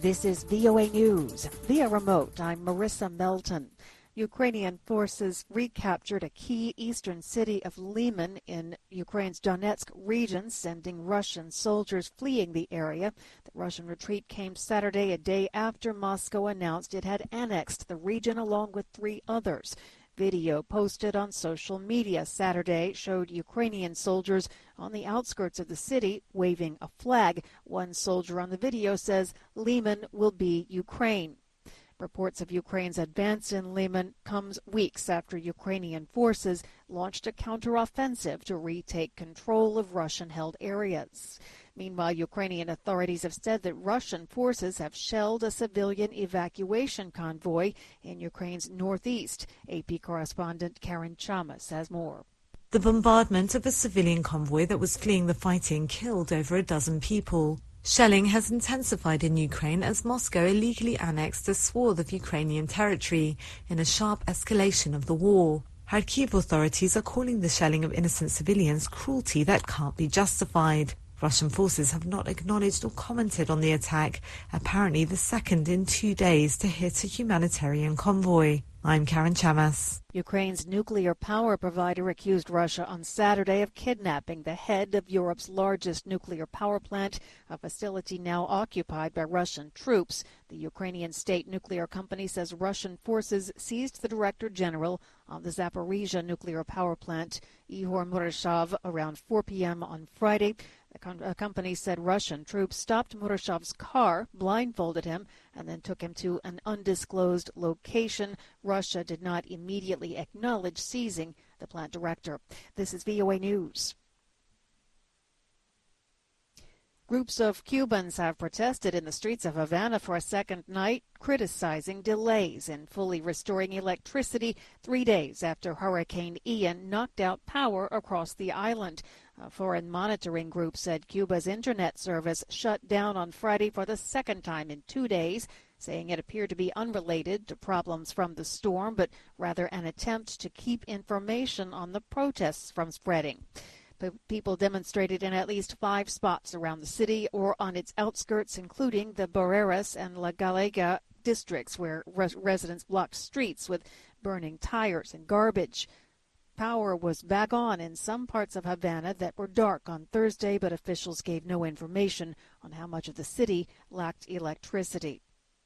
This is VOA News. Via remote, I'm Marissa Melton. Ukrainian forces recaptured a key eastern city of Lyman in Ukraine's Donetsk region, sending Russian soldiers fleeing the area. The Russian retreat came Saturday, a day after Moscow announced it had annexed the region along with 3 others. Video posted on social media Saturday showed Ukrainian soldiers on the outskirts of the city waving a flag. One soldier on the video says Lyman will be Ukraine. Reports of Ukraine's advance in Lyman comes weeks after Ukrainian forces launched a counteroffensive to retake control of Russian-held areas. Meanwhile, Ukrainian authorities have said that Russian forces have shelled a civilian evacuation convoy in Ukraine's northeast. AP correspondent Karen Chamas has more. The bombardment of a civilian convoy that was fleeing the fighting killed over a dozen people. Shelling has intensified in Ukraine as Moscow illegally annexed a swath of Ukrainian territory in a sharp escalation of the war. Kharkiv authorities are calling the shelling of innocent civilians cruelty that can't be justified. Russian forces have not acknowledged or commented on the attack, apparently the second in 2 days to hit a humanitarian convoy. I'm Karen Chamas. Ukraine's nuclear power provider accused Russia on Saturday of kidnapping the head of Europe's largest nuclear power plant, a facility now occupied by Russian troops. The Ukrainian state nuclear company says Russian forces seized the director general on the Zaporizhzhia nuclear power plant, Ihor Murashov, around 4 p.m. on Friday. The company said Russian troops stopped Murashov's car, blindfolded him, and then took him to an undisclosed location. Russia did not immediately acknowledge seizing the plant director. This is VOA News. Groups of Cubans have protested in the streets of Havana for a second night, criticizing delays in fully restoring electricity 3 days after Hurricane Ian knocked out power across the island. A foreign monitoring group said Cuba's internet service shut down on Friday for the second time in 2 days, saying it appeared to be unrelated to problems from the storm, but rather an attempt to keep information on the protests from spreading. People demonstrated in at least 5 spots around the city or on its outskirts, including the Barreras and La Galega districts, where residents blocked streets with burning tires and garbage. Power was back on in some parts of Havana that were dark on Thursday, but officials gave no information on how much of the city lacked electricity.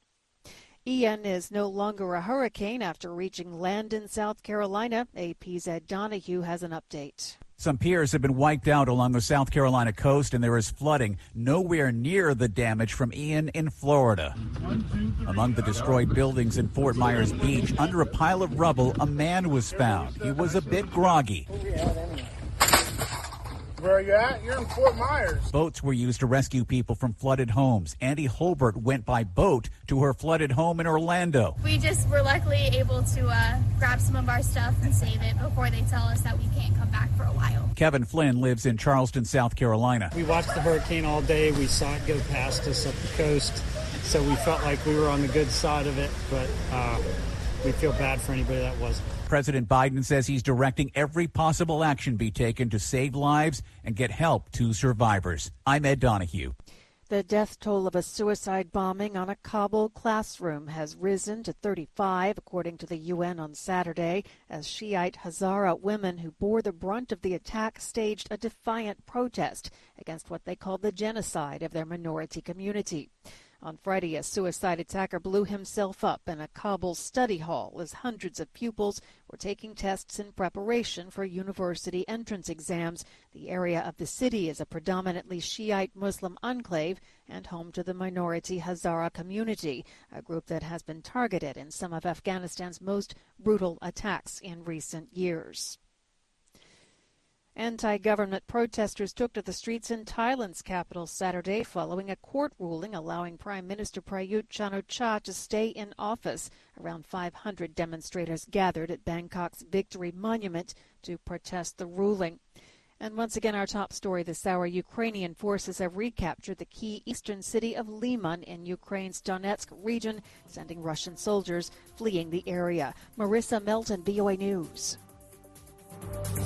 Ian is no longer a hurricane after reaching land in South Carolina. AP's Ed Donahue has an update. Some piers have been wiped out along the South Carolina coast, and there is flooding nowhere near the damage from Ian in Florida. Among the destroyed buildings in Fort Myers Beach, under a pile of rubble, a man was found. He was a bit groggy. Where are you at? You're in Fort Myers. Boats were used to rescue people from flooded homes. Andy Holbert went by boat to her flooded home in Orlando. We just were luckily able to grab some of our stuff and save it before they tell us that we can't come back for a while. Kevin Flynn lives in Charleston, South Carolina. We watched the hurricane all day. We saw it go past us up the coast, so we felt like we were on the good side of it, but we feel bad for anybody that wasn't. President Biden says he's directing every possible action be taken to save lives and get help to survivors. I'm Ed Donahue. The death toll of a suicide bombing on a Kabul classroom has risen to 35, according to the UN on Saturday, as Shiite Hazara women who bore the brunt of the attack staged a defiant protest against what they called the genocide of their minority community. On Friday, a suicide attacker blew himself up in a Kabul study hall as hundreds of pupils were taking tests in preparation for university entrance exams. The area of the city is a predominantly Shiite Muslim enclave and home to the minority Hazara community, a group that has been targeted in some of Afghanistan's most brutal attacks in recent years. Anti-government protesters took to the streets in Thailand's capital Saturday following a court ruling allowing Prime Minister Prayut Chan-o-cha to stay in office. Around 500 demonstrators gathered at Bangkok's Victory Monument to protest the ruling. And once again, our top story this hour, Ukrainian forces have recaptured the key eastern city of Lyman in Ukraine's Donetsk region, sending Russian soldiers fleeing the area. Marissa Melton, VOA News.